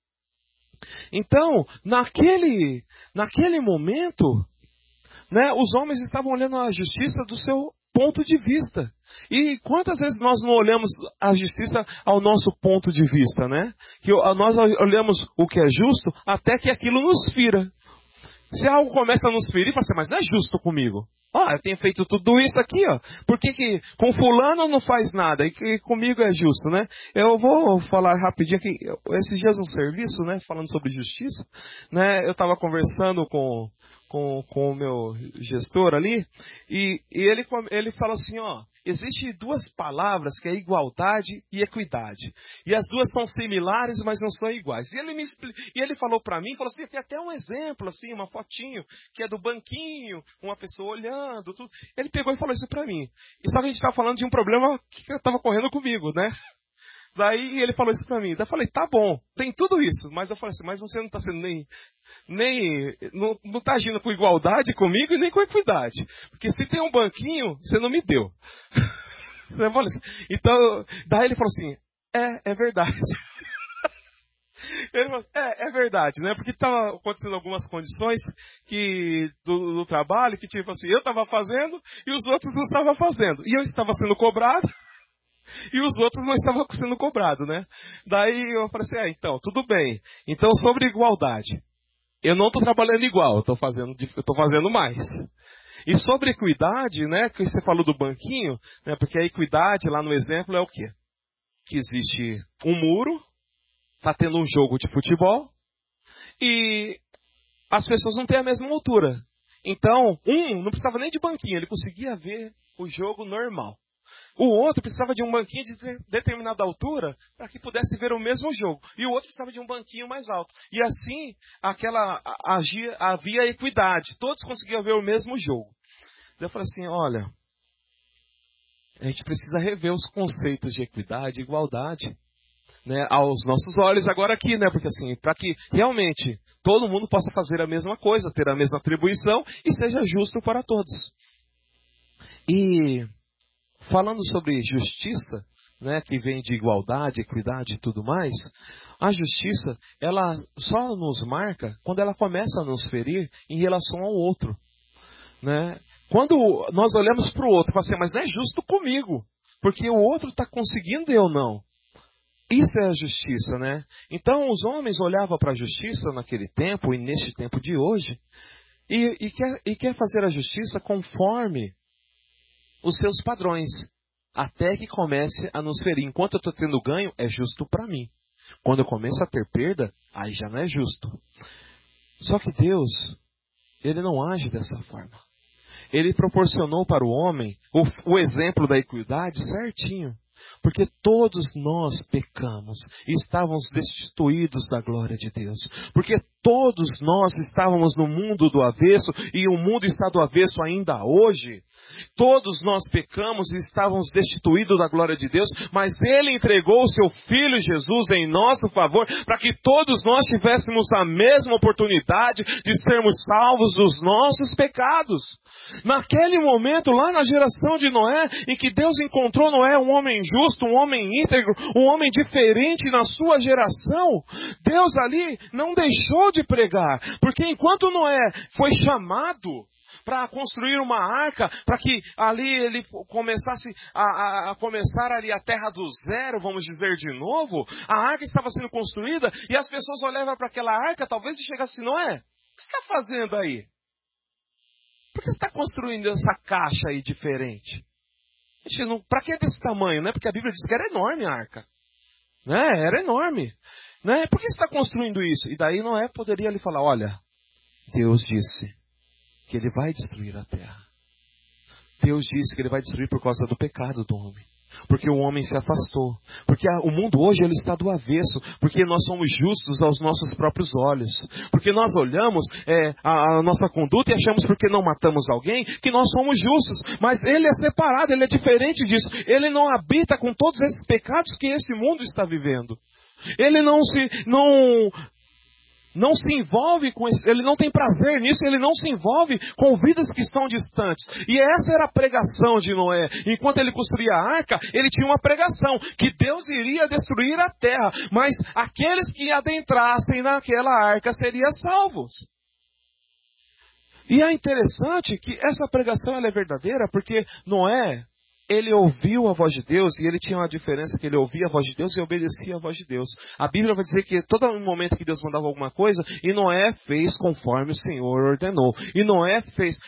Então, naquele momento, né, os homens estavam olhando a justiça do seu ponto de vista. E quantas vezes nós não olhamos a justiça ao nosso ponto de vista, né? Que nós olhamos o que é justo até que aquilo nos fira. Se algo começa a nos ferir, fala assim, mas não é justo comigo. Eu tenho feito tudo isso aqui, ó. Por que com fulano não faz nada? E comigo é justo, né? Eu vou falar rapidinho aqui. Esses dias no serviço, né? Falando sobre justiça, né? Eu estava conversando com o meu gestor ali, e ele falou assim, ó, existem duas palavras que é igualdade e equidade. E as duas são similares, mas não são iguais. E ele falou para mim, falou assim, tem até um exemplo, assim, uma fotinho, que é do banquinho, uma pessoa olhando, tudo. Ele pegou e falou isso para mim. E só que a gente estava falando de um problema que estava correndo comigo, né? Daí ele falou isso para mim. Daí eu falei, tá bom, tem tudo isso. Mas eu falei assim, mas você não está sendo não está agindo com igualdade comigo e nem com equidade. Porque se tem um banquinho, você não me deu. Então, daí ele falou assim, é verdade. Ele falou, é verdade, né? Porque estava acontecendo algumas condições do trabalho que tipo assim, eu estava fazendo e os outros não estavam fazendo. E eu estava sendo cobrado. E os outros não estavam sendo cobrados, né? Daí eu falei assim, então, tudo bem. Então, sobre igualdade. Eu não estou trabalhando igual, eu estou fazendo mais. E sobre equidade, né, que você falou do banquinho, né, porque a equidade lá no exemplo é o quê? Que existe um muro, está tendo um jogo de futebol, e as pessoas não têm a mesma altura. Então, não precisava nem de banquinho, ele conseguia ver o jogo normal. O outro precisava de um banquinho de determinada altura para que pudesse ver o mesmo jogo. E o outro precisava de um banquinho mais alto. E assim, havia equidade. Todos conseguiam ver o mesmo jogo. Eu falei assim, olha, a gente precisa rever os conceitos de equidade e igualdade, né, aos nossos olhos agora aqui, né? Porque assim, para que realmente todo mundo possa fazer a mesma coisa, ter a mesma atribuição e seja justo para todos. E falando sobre justiça, né, que vem de igualdade, equidade e tudo mais, a justiça, ela só nos marca quando ela começa a nos ferir em relação ao outro. Né? Quando nós olhamos para o outro e falamos assim, mas não é justo comigo, porque o outro está conseguindo e eu não. Isso é a justiça, né? Então os homens olhavam para a justiça naquele tempo e neste tempo de hoje e quer fazer a justiça conforme os seus padrões, até que comece a nos ferir. Enquanto eu estou tendo ganho, é justo para mim. Quando eu começo a ter perda, aí já não é justo. Só que Deus, Ele não age dessa forma. Ele proporcionou para o homem o exemplo da equidade certinho. Porque todos nós pecamos e estávamos destituídos da glória de Deus. Porque todos nós estávamos no mundo do avesso e o mundo está do avesso ainda hoje. Todos nós pecamos e estávamos destituídos da glória de Deus, mas Ele entregou o Seu Filho Jesus em nosso favor, para que todos nós tivéssemos a mesma oportunidade de sermos salvos dos nossos pecados. Naquele momento, lá na geração de Noé, em que Deus encontrou Noé um homem justo, um homem íntegro, um homem diferente na sua geração, Deus ali não deixou de pregar. Porque enquanto Noé foi chamado para construir uma arca, para que ali ele começasse a começar ali a terra do zero, vamos dizer de novo, a arca estava sendo construída e as pessoas olhavam para aquela arca, talvez e chegassem, Noé, o que você está fazendo aí? Por que você está construindo essa caixa aí diferente? Para que é desse tamanho, né? Porque a Bíblia diz que era enorme a arca. Né? Era enorme. Né? Por que você está construindo isso? E daí Noé poderia lhe falar, olha, Deus disse que ele vai destruir a terra. Deus disse que ele vai destruir por causa do pecado do homem. Porque o homem se afastou. Porque o mundo hoje ele está do avesso. Porque nós somos justos aos nossos próprios olhos. Porque nós olhamos a nossa conduta e achamos porque não matamos alguém que nós somos justos. Mas ele é separado, ele é diferente disso. Ele não habita com todos esses pecados que esse mundo está vivendo. Ele não se envolve com isso, ele não tem prazer nisso, ele não se envolve com vidas que estão distantes. E essa era a pregação de Noé. Enquanto ele construía a arca, ele tinha uma pregação, que Deus iria destruir a terra, mas aqueles que adentrassem naquela arca seriam salvos. E é interessante que essa pregação ela é verdadeira, porque Noé, ele ouviu a voz de Deus, e ele tinha uma diferença que ele ouvia a voz de Deus e obedecia a voz de Deus. A Bíblia vai dizer que todo momento que Deus mandava alguma coisa, e Noé fez conforme o Senhor ordenou. E Noé,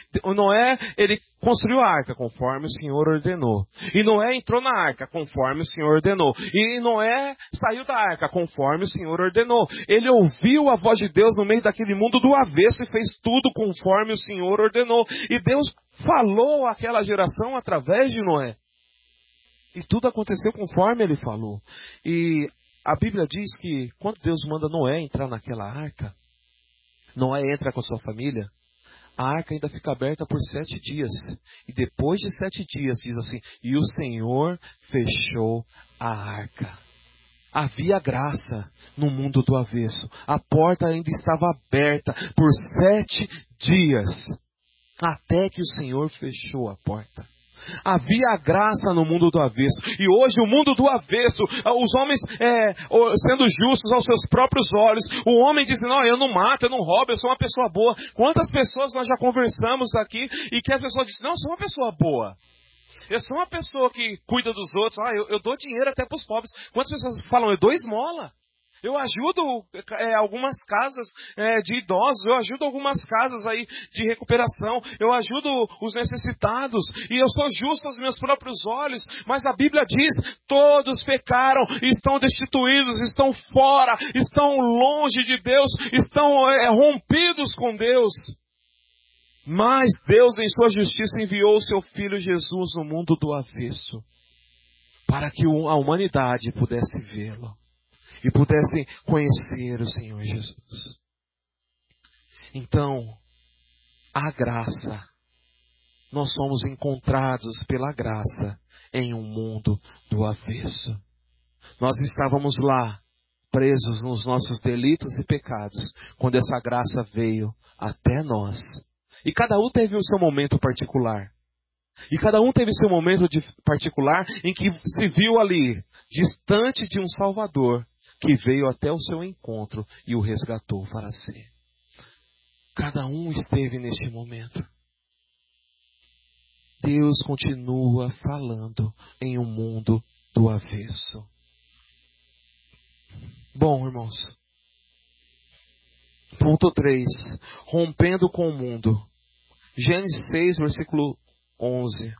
ele construiu a arca conforme o Senhor ordenou. E Noé entrou na arca conforme o Senhor ordenou. E Noé saiu da arca conforme o Senhor ordenou. Ele ouviu a voz de Deus no meio daquele mundo do avesso e fez tudo conforme o Senhor ordenou. E Deus falou àquela geração através de Noé. E tudo aconteceu conforme ele falou. E a Bíblia diz que quando Deus manda Noé entrar naquela arca, Noé entra com a sua família, a arca ainda fica aberta por 7 dias. E depois de 7 dias, diz assim, e o Senhor fechou a arca. Havia graça no mundo do avesso. A porta ainda estava aberta por 7 dias. Até que o Senhor fechou a porta. Havia graça no mundo do avesso. E hoje o mundo do avesso, os homens sendo justos aos seus próprios olhos. O homem dizendo, não, eu não mato, eu não roubo, eu sou uma pessoa boa. Quantas pessoas nós já conversamos aqui e que a pessoa diz, não, eu sou uma pessoa boa. Eu sou uma pessoa que cuida dos outros. Eu dou dinheiro até para os pobres. Quantas pessoas falam, eu dou esmola? Eu ajudo algumas casas de idosos, eu ajudo algumas casas aí de recuperação, eu ajudo os necessitados, e eu sou justo aos meus próprios olhos, mas a Bíblia diz, todos pecaram, estão destituídos, estão fora, estão longe de Deus, estão rompidos com Deus. Mas Deus em sua justiça enviou o seu Filho Jesus no mundo do avesso, para que a humanidade pudesse vê-lo. E pudessem conhecer o Senhor Jesus. Então, a graça. Nós somos encontrados pela graça em um mundo do avesso. Nós estávamos lá, presos nos nossos delitos e pecados, quando essa graça veio até nós. E cada um teve o seu momento particular. E cada um teve o seu momento particular em que se viu ali, distante de um Salvador, que veio até o seu encontro e o resgatou para si. Cada um esteve neste momento. Deus continua falando em um mundo do avesso. Bom, irmãos. Ponto 3. Rompendo com o mundo. Gênesis 6, versículo 11.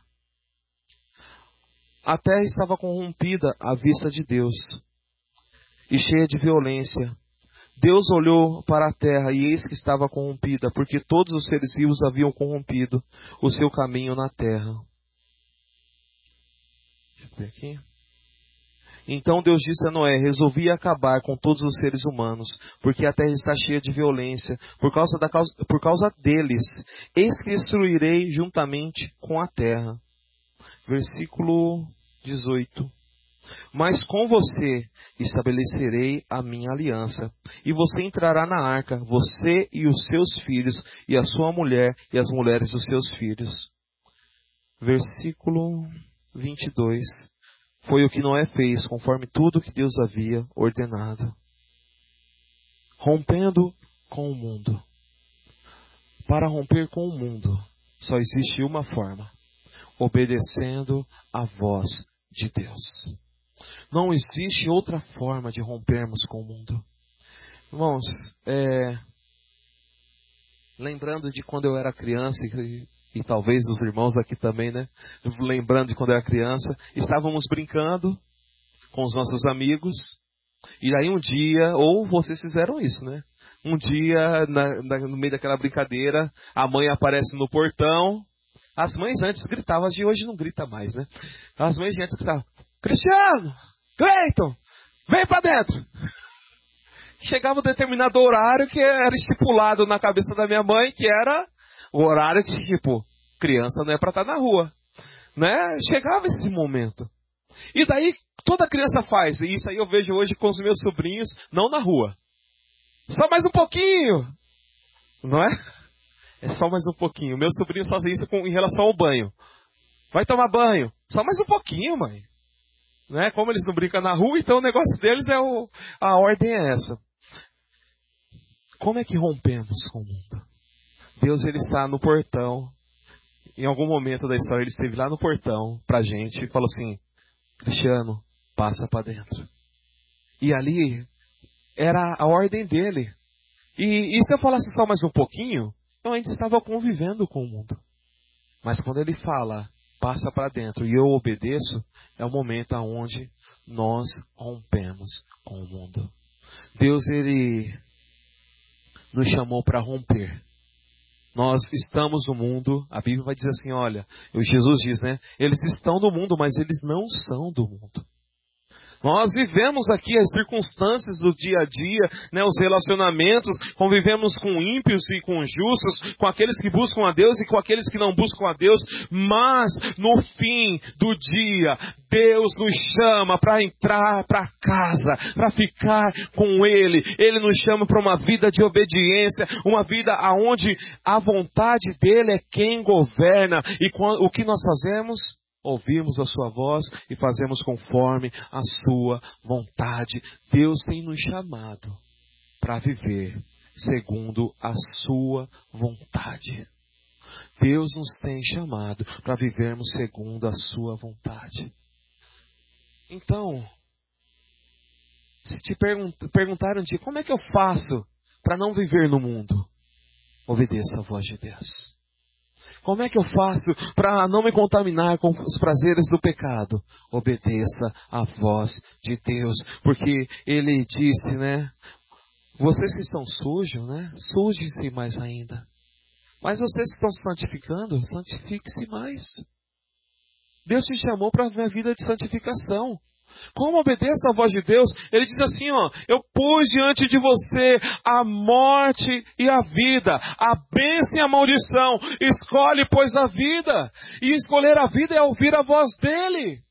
A terra estava corrompida à vista de Deus e cheia de violência. Deus olhou para a terra e eis que estava corrompida, porque todos os seres vivos haviam corrompido o seu caminho na terra. Deixa eu ver aqui. Então Deus disse a Noé, resolvi acabar com todos os seres humanos, porque a terra está cheia de violência, por causa deles. Eis que destruirei juntamente com a terra. Versículo 18. Mas com você estabelecerei a minha aliança, e você entrará na arca, você e os seus filhos, e a sua mulher, e as mulheres dos seus filhos. Versículo 22. foi o que Noé fez, conforme tudo que Deus havia ordenado. Rompendo com o mundo. Para romper com o mundo, só existe uma forma: obedecendo a voz de Deus. Não existe outra forma de rompermos com o mundo. Irmãos, lembrando de quando eu era criança, e talvez os irmãos aqui também, né? Lembrando de quando eu era criança, estávamos brincando com os nossos amigos, e aí um dia, ou vocês fizeram isso, né? Um dia, no meio daquela brincadeira, a mãe aparece no portão. As mães antes gritavam, as de hoje não grita mais, né? As mães de antes gritavam: Cristiano, Cleiton, vem pra dentro. Chegava um determinado horário que era estipulado na cabeça da minha mãe, que era o horário que, tipo, criança não é pra estar na rua, né? Chegava esse momento. E daí, toda criança faz, e isso aí eu vejo hoje com os meus sobrinhos, não na rua. Só mais um pouquinho, não é? É só mais um pouquinho. Meus sobrinhos fazem isso em relação ao banho. Vai tomar banho. Só mais um pouquinho, mãe. Né? Como eles não brincam na rua, então o negócio deles a ordem é essa. Como é que rompemos com o mundo? Deus, ele está no portão. Em algum momento da história, ele esteve lá no portão pra gente e falou assim: Cristiano, passa para dentro. E ali era a ordem dele. E se eu falasse só mais um pouquinho, eu ainda estava convivendo com o mundo. Mas quando ele fala, passa para dentro, e eu obedeço, é o momento onde nós rompemos com o mundo. Deus, ele nos chamou para romper. Nós estamos no mundo, a Bíblia vai dizer assim, olha, Jesus diz, né? Eles estão no mundo, mas eles não são do mundo. Nós vivemos aqui as circunstâncias do dia a dia, né, os relacionamentos, convivemos com ímpios e com justos, com aqueles que buscam a Deus e com aqueles que não buscam a Deus, mas no fim do dia, Deus nos chama para entrar para casa, para ficar com Ele. Ele nos chama para uma vida de obediência, uma vida onde a vontade dEle é quem governa. E o que nós fazemos? Ouvimos a sua voz e fazemos conforme a sua vontade. Deus tem nos chamado para viver segundo a sua vontade. Deus nos tem chamado para vivermos segundo a sua vontade. Então, se te perguntaram de como é que eu faço para não viver no mundo, obedeça a voz de Deus. Como é que eu faço para não me contaminar com os prazeres do pecado? Obedeça a voz de Deus, porque Ele disse, né? Vocês que estão sujos, né? Sujem-se mais ainda. Mas vocês que estão se santificando, santifique-se mais. Deus te chamou para uma vida de santificação. Como obedeça a voz de Deus? Ele diz assim, ó, eu pus diante de você a morte e a vida, a bênção e a maldição. Escolhe, pois, a vida. E escolher a vida é ouvir a voz dele.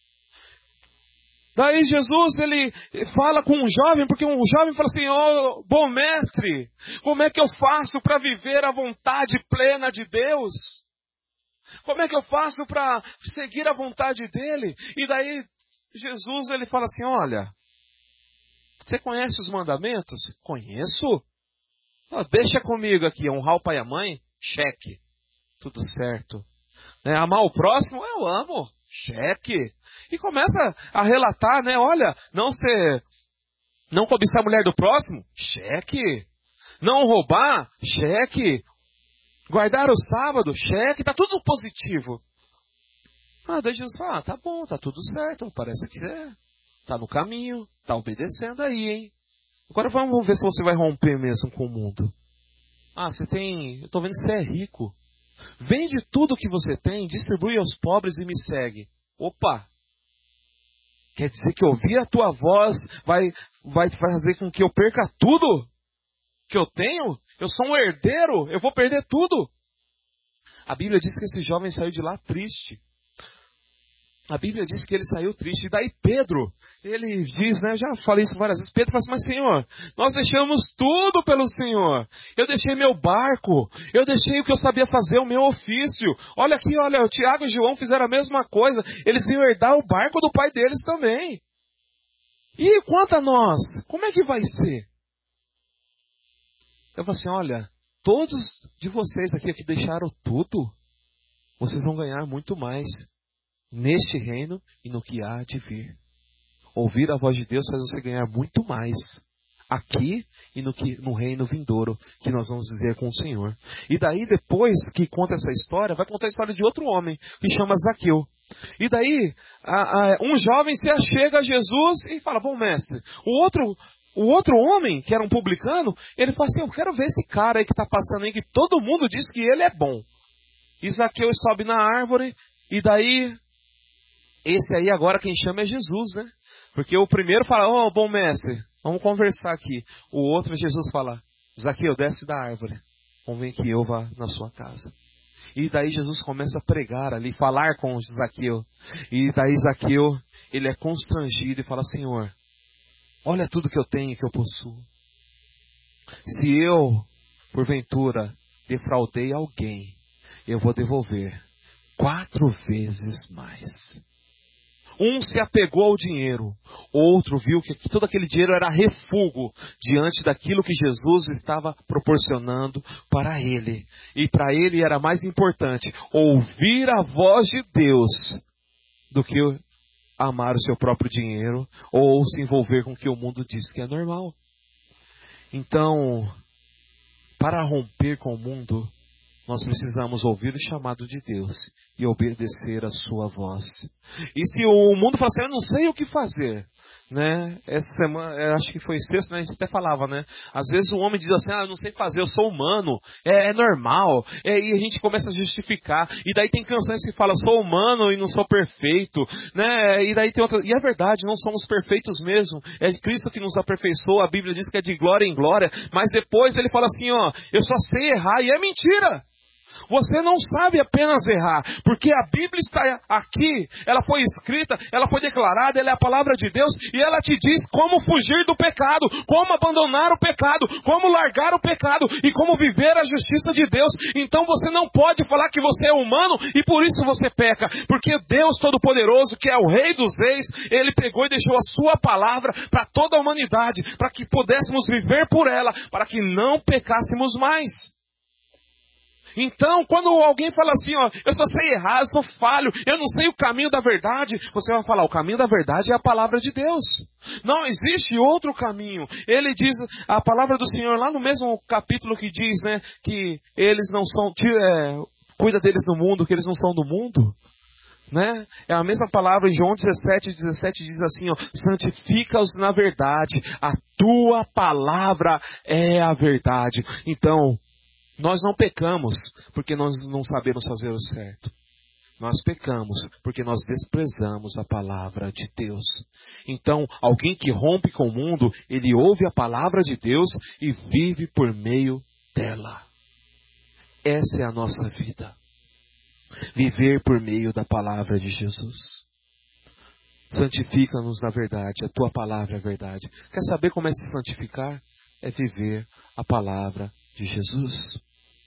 Daí Jesus, ele fala com um jovem, porque um jovem fala assim, ó, bom mestre, como é que eu faço para viver a vontade plena de Deus? Como é que eu faço para seguir a vontade dele? E daí Jesus, ele fala assim, olha, você conhece os mandamentos? Conheço. Deixa comigo aqui, honrar o pai e a mãe? Cheque. Tudo certo. Amar o próximo? Eu amo. Cheque. E começa a relatar, né? Olha, não cobiçar a mulher do próximo? Cheque. Não roubar? Cheque. Guardar o sábado? Cheque. Tá tudo positivo. Daí Jesus fala, tá bom, tá tudo certo, parece que tá no caminho, tá obedecendo aí, hein? Agora vamos ver se você vai romper mesmo com o mundo. Eu tô vendo que você é rico. Vende tudo que você tem, distribui aos pobres e me segue. Opa! Quer dizer que ouvir a tua voz vai fazer com que eu perca tudo que eu tenho? Eu sou um herdeiro, eu vou perder tudo. A Bíblia diz que esse jovem saiu de lá triste. A Bíblia diz que ele saiu triste. E daí Pedro, ele diz, né? Eu já falei isso várias vezes. Pedro fala assim, mas Senhor, nós deixamos tudo pelo Senhor. Eu deixei meu barco. Eu deixei o que eu sabia fazer, o meu ofício. Olha aqui, olha, o Tiago e o João fizeram a mesma coisa. Eles iam herdar o barco do pai deles também. E quanto a nós, como é que vai ser? Eu falo assim, olha, todos de vocês aqui que deixaram tudo, vocês vão ganhar muito mais neste reino e no que há de vir. Ouvir a voz de Deus faz você ganhar muito mais aqui e no reino vindouro que nós vamos viver com o Senhor. E daí depois que conta essa história, vai contar a história de outro homem que chama Zaqueu. E daí um jovem se achega a Jesus e fala, bom mestre, o outro homem, que era um publicano, ele fala assim, eu quero ver esse cara aí que está passando aí, que todo mundo diz que ele é bom. E Zaqueu sobe na árvore e daí esse aí agora quem chama é Jesus, né? Porque o primeiro fala, bom mestre, vamos conversar aqui. O outro, Jesus fala, Zaqueu, desce da árvore. Convém que eu vá na sua casa. E daí Jesus começa a pregar ali, falar com Zaqueu. E daí Zaqueu, ele é constrangido e fala, Senhor, olha tudo que eu tenho e que eu possuo. Se eu, porventura, defraudei alguém, eu vou devolver 4 vezes mais. Um se apegou ao dinheiro, outro viu que todo aquele dinheiro era refúgio diante daquilo que Jesus estava proporcionando para ele. E para ele era mais importante ouvir a voz de Deus do que amar o seu próprio dinheiro ou se envolver com o que o mundo diz que é normal. Então, para romper com o mundo, nós precisamos ouvir o chamado de Deus e obedecer a sua voz. E se o mundo fala assim, eu não sei o que fazer, né? Essa semana, acho que foi sexta, né? A gente até falava, né? Às vezes o homem diz assim, eu não sei fazer, eu sou humano, é normal. E a gente começa a justificar. E daí tem canções que falam, sou humano e não sou perfeito, né? E daí tem outra. E é verdade, não somos perfeitos mesmo. É Cristo que nos aperfeiçoa. A Bíblia diz que é de glória em glória. Mas depois ele fala assim, eu só sei errar. E é mentira. Você não sabe apenas errar, porque a Bíblia está aqui, ela foi escrita, ela foi declarada, ela é a palavra de Deus, e ela te diz como fugir do pecado, como abandonar o pecado, como largar o pecado, e como viver a justiça de Deus. Então você não pode falar que você é humano, e por isso você peca, porque Deus Todo-Poderoso, que é o Rei dos Reis, Ele pegou e deixou a sua palavra para toda a humanidade, para que pudéssemos viver por ela, para que não pecássemos mais. Então, quando alguém fala assim, eu só sei errar, eu sou falho, eu não sei o caminho da verdade, você vai falar, o caminho da verdade é a palavra de Deus. Não existe outro caminho. Ele diz, a palavra do Senhor, lá no mesmo capítulo que diz, né, que eles não são, cuida deles no mundo, que eles não são do mundo. Né? É a mesma palavra em João 17 diz assim, santifica-os na verdade, a tua palavra é a verdade. Então, nós não pecamos porque nós não sabemos fazer o certo. Nós pecamos porque nós desprezamos a palavra de Deus. Então, alguém que rompe com o mundo, ele ouve a palavra de Deus e vive por meio dela. Essa é a nossa vida. Viver por meio da palavra de Jesus. Santifica-nos na verdade, a tua palavra é a verdade. Quer saber como é se santificar? É viver a palavra de Jesus.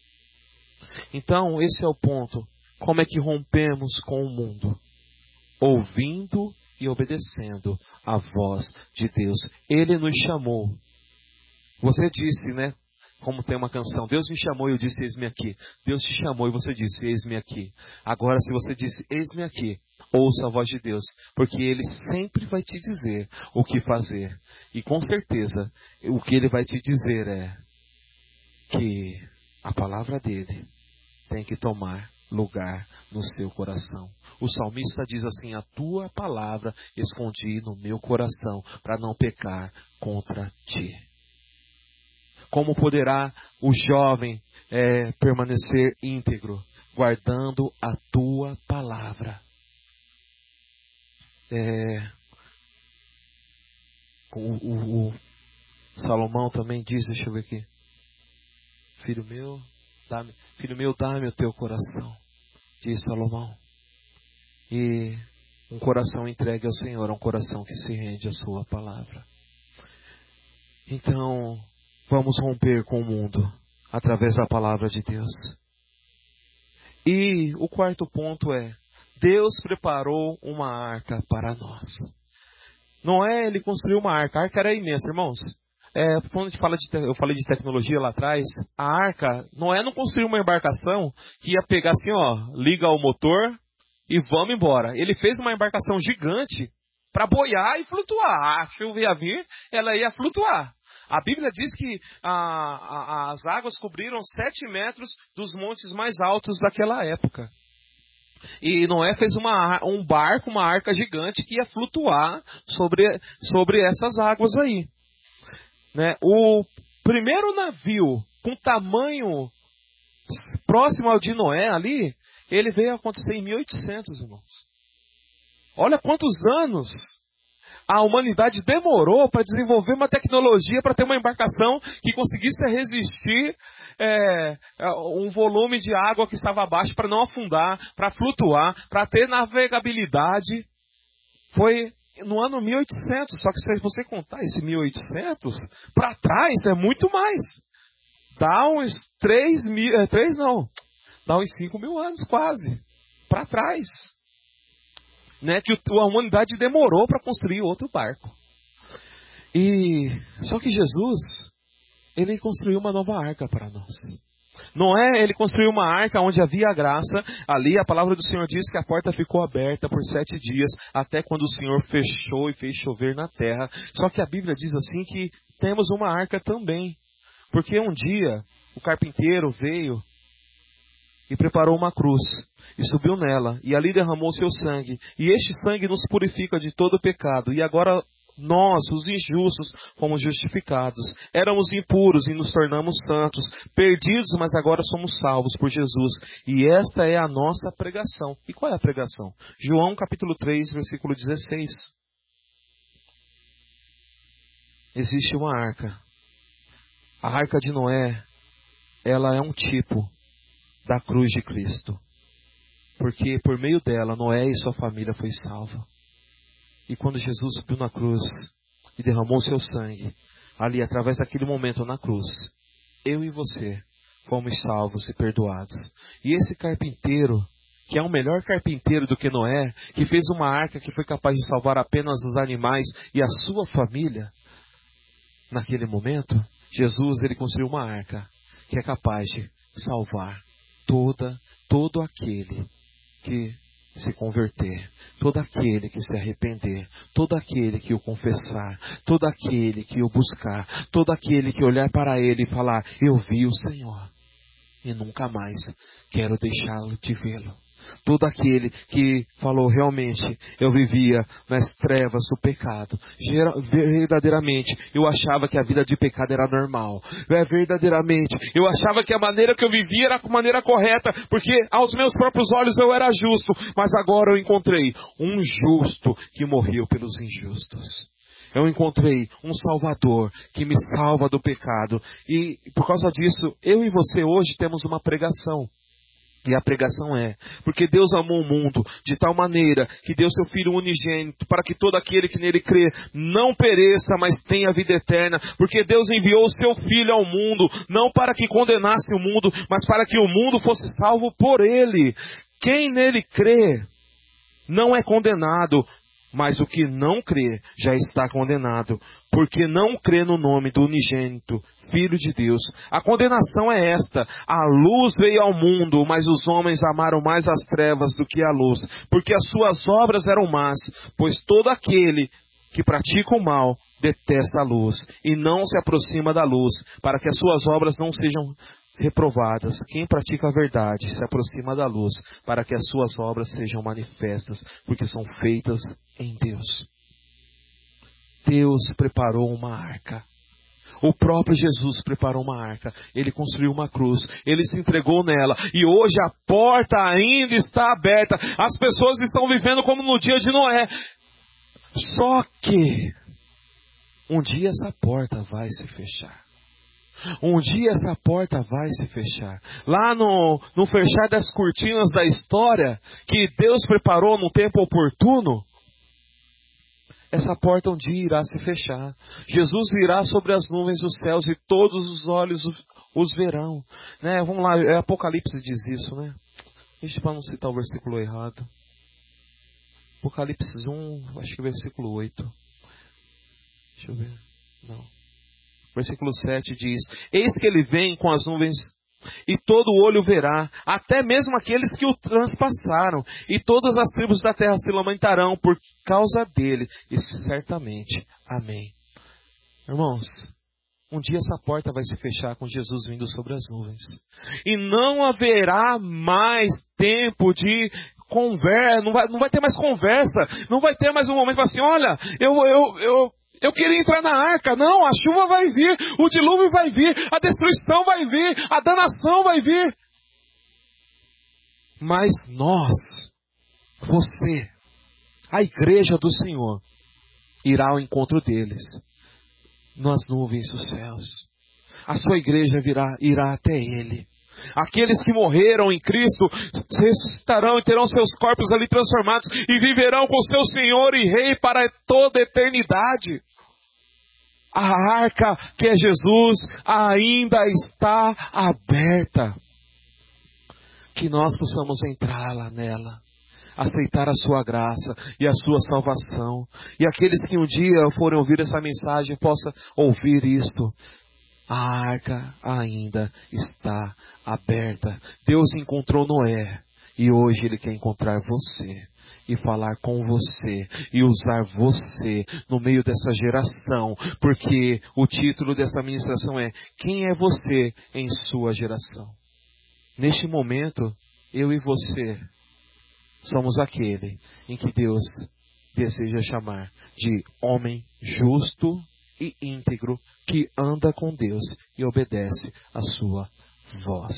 Então, esse é o ponto. Como é que rompemos com o mundo? Ouvindo e obedecendo a voz de Deus. Ele nos chamou. Você disse, né? Como tem uma canção, Deus me chamou e eu disse, eis-me aqui. Deus te chamou e você disse, eis-me aqui. Agora, se você disse, eis-me aqui, ouça a voz de Deus, porque Ele sempre vai te dizer o que fazer. E com certeza, o que Ele vai te dizer é que a palavra dEle tem que tomar lugar no seu coração. O salmista diz assim, a tua palavra escondi no meu coração, para não pecar contra ti. Como poderá o jovem permanecer íntegro? Guardando a tua palavra. O Salomão também diz, deixa eu ver aqui. Filho meu, dá-me o teu coração, diz Salomão. E Um coração entregue ao Senhor é um coração que se rende à sua palavra. Então, vamos romper com o mundo através da palavra de Deus. E o quarto ponto é, Deus preparou uma arca para nós. Noé, ele construiu uma arca. A arca era imensa, irmãos. Quando a gente fala eu falei de tecnologia lá atrás, a arca, Noé não construiu uma embarcação que ia pegar assim, liga o motor e vamos embora. Ele fez uma embarcação gigante para boiar e flutuar. A chuva ia vir, ela ia flutuar. A Bíblia diz que as águas cobriram 7 metros dos montes mais altos daquela época. E Noé fez um barco, uma arca gigante que ia flutuar sobre essas águas aí. Né? O primeiro navio com tamanho próximo ao de Noé ali, ele veio a acontecer em 1800, irmãos. Olha quantos anos a humanidade demorou para desenvolver uma tecnologia para ter uma embarcação que conseguisse resistir um volume de água que estava abaixo para não afundar, para flutuar, para ter navegabilidade. Foi no ano 1800, só que se você contar esse 1800, para trás é muito mais. Dá uns 5 mil anos quase, para trás. Né, que a humanidade demorou para construir outro barco. Só que Jesus, ele construiu uma nova arca para nós. Noé, ele construiu uma arca onde havia graça. Ali a palavra do Senhor diz que a porta ficou aberta por 7 dias, até quando o Senhor fechou e fez chover na terra. Só que a Bíblia diz assim que temos uma arca também. Porque um dia o carpinteiro veio e preparou uma cruz, e subiu nela, e ali derramou seu sangue, e este sangue nos purifica de todo pecado, e agora nós, os injustos, fomos justificados. Éramos impuros e nos tornamos santos, perdidos, mas agora somos salvos por Jesus, e esta é a nossa pregação. E qual é a pregação? João capítulo 3, versículo 16. Existe uma arca. A arca de Noé, ela é um tipo da cruz de Cristo. Porque por meio dela, Noé e sua família foi salva. E quando Jesus subiu na cruz e derramou seu sangue, ali através daquele momento na cruz, eu e você fomos salvos e perdoados. E esse carpinteiro, que é um melhor carpinteiro do que Noé, que fez uma arca que foi capaz de salvar apenas os animais e a sua família, naquele momento, Jesus, ele construiu uma arca que é capaz de salvar todo aquele que se converter, todo aquele que se arrepender, todo aquele que o confessar, todo aquele que o buscar, todo aquele que olhar para ele e falar, eu vi o Senhor e nunca mais quero deixá-lo de vê-lo. Todo aquele que falou, realmente, eu vivia nas trevas do pecado. Verdadeiramente, eu achava que a vida de pecado era normal. Verdadeiramente, eu achava que a maneira que eu vivia era a maneira correta, porque aos meus próprios olhos eu era justo. Mas agora eu encontrei um justo que morreu pelos injustos. Eu encontrei um Salvador que me salva do pecado. E por causa disso, eu e você hoje temos uma pregação. E a pregação porque Deus amou o mundo de tal maneira que deu seu Filho unigênito para que todo aquele que nele crê não pereça, mas tenha vida eterna. Porque Deus enviou o seu Filho ao mundo, não para que condenasse o mundo, mas para que o mundo fosse salvo por ele. Quem nele crê não é condenado, mas o que não crê já está condenado, porque não crê no nome do unigênito Filho de Deus. A condenação é esta: a luz veio ao mundo, mas os homens amaram mais as trevas do que a luz, porque as suas obras eram más, pois todo aquele que pratica o mal detesta a luz, e não se aproxima da luz, para que as suas obras não sejam reprovadas. Quem pratica a verdade se aproxima da luz, para que as suas obras sejam manifestas, porque são feitas em Deus. Deus preparou uma arca. O próprio Jesus preparou uma arca. Ele construiu uma cruz. Ele se entregou nela. E hoje a porta ainda está aberta. As pessoas estão vivendo como no dia de Noé. Só que um dia essa porta vai se fechar. Um dia essa porta vai se fechar. Lá no fechar das cortinas da história, que Deus preparou no tempo oportuno, essa porta um dia irá se fechar. Jesus virá sobre as nuvens dos céus e todos os olhos os verão. Né? Vamos lá, Apocalipse diz isso, né? Deixa para não citar o versículo errado. Apocalipse 1, acho que versículo 8. Deixa eu ver. Não. Versículo 7 diz: Eis que ele vem com as nuvens, e todo olho verá, até mesmo aqueles que o transpassaram, e todas as tribos da terra se lamentarão por causa dele, e certamente. Amém. Irmãos, um dia essa porta vai se fechar com Jesus vindo sobre as nuvens. E não haverá mais tempo de conversa, não vai ter mais conversa, não vai ter mais um momento assim, olha, eu queria entrar na arca. Não, a chuva vai vir, o dilúvio vai vir, a destruição vai vir, a danação vai vir. Mas nós, você, a igreja do Senhor, irá ao encontro deles, nas nuvens dos céus. A sua igreja irá até Ele. Aqueles que morreram em Cristo ressuscitarão e terão seus corpos ali transformados e viverão com seu Senhor e Rei para toda a eternidade. A arca, que é Jesus, ainda está aberta. Que nós possamos entrar lá nela, aceitar a sua graça e a sua salvação. E aqueles que um dia forem ouvir essa mensagem possam ouvir isto. A arca ainda está aberta. Deus encontrou Noé e hoje Ele quer encontrar você e falar com você e usar você no meio dessa geração, porque o título dessa ministração é: quem é você em sua geração? Neste momento, eu e você somos aquele em que Deus deseja chamar de homem justo e íntegro, que anda com Deus e obedece a sua voz.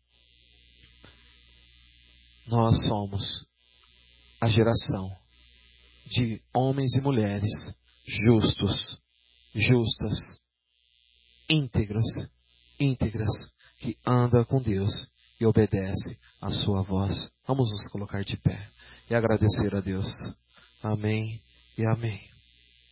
Nós somos a geração de homens e mulheres justos, justas, íntegras, que andam com Deus e obedece a sua voz. Vamos nos colocar de pé e agradecer a Deus. Amém e amém.